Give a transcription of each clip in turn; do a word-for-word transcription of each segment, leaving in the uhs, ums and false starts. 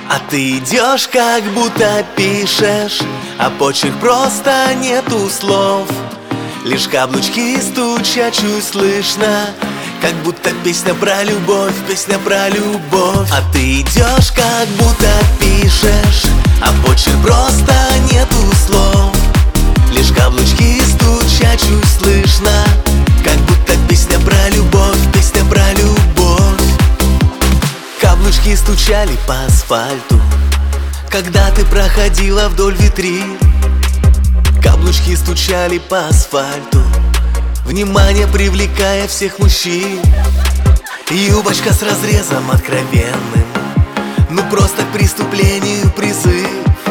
А ты идешь, как будто пишешь, а почерк просто нету слов. Лишь каблучки стучат, чуть слышно, как будто песня про любовь, песня про любовь. А ты идешь, как будто пишешь, а почерк просто нету слов. Лишь каблучки стучат, чуть слышно, как будто песня про любовь, песня про любовь. Каблучки стучали по асфальту, когда ты проходила вдоль витрин. Каблучки стучали по асфальту, внимание привлекая всех мужчин. Юбочка с разрезом откровенным, ну просто к преступлению призыв.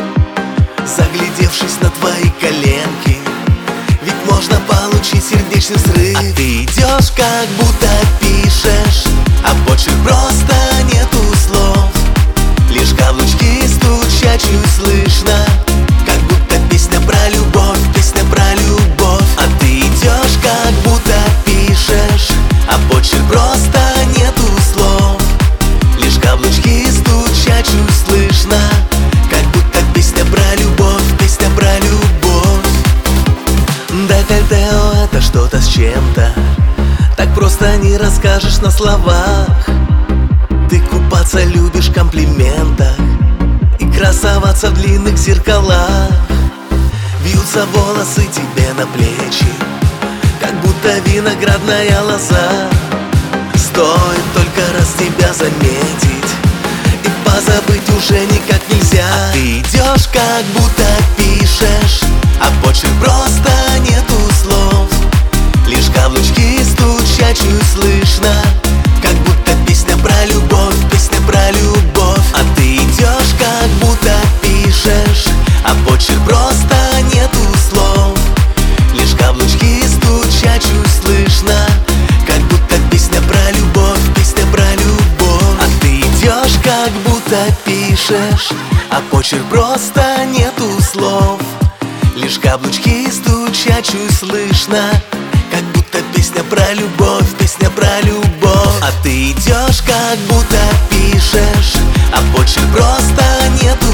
Заглядевшись на твои коленки, ведь можно получить сердечный срыв. А ты идешь, как будто пишешь, а почерк просто нету слов. Лишь каблучки стучат, чуть слышно, как будто песня про любовь, песня про любовь. А ты идешь, как будто пишешь, а почерк просто нету слов. Лишь каблучки стучат, чуть слышно, как будто песня про любовь, песня про любовь. Декольтео — это что-то с чем-то, так просто не расскажешь на словах. Ты купаться любишь в комплиментах и красоваться в длинных зеркалах. Вьются волосы тебе на плечи, как будто виноградная лоза. Стоит только раз тебя заметить, и позабыть уже никак нельзя. А ты идешь, как будто пишешь, а почерк просто нету слов. Лишь каблучки стучат, чуть слышно, как будто песня про любовь, песня про любовь. А ты идешь, как будто пишешь, а почерк просто нету слов. Лишь каблучки стучат, чуть слышно, как будто песня про любовь, песня про любовь. А ты идешь, как будто пишешь, а почерк просто нету слов. Лишь каблучки стучат, чуть слышно, как будто песня про любовь, песня про любовь. А ты идешь, как будто пишешь, а почерк просто нету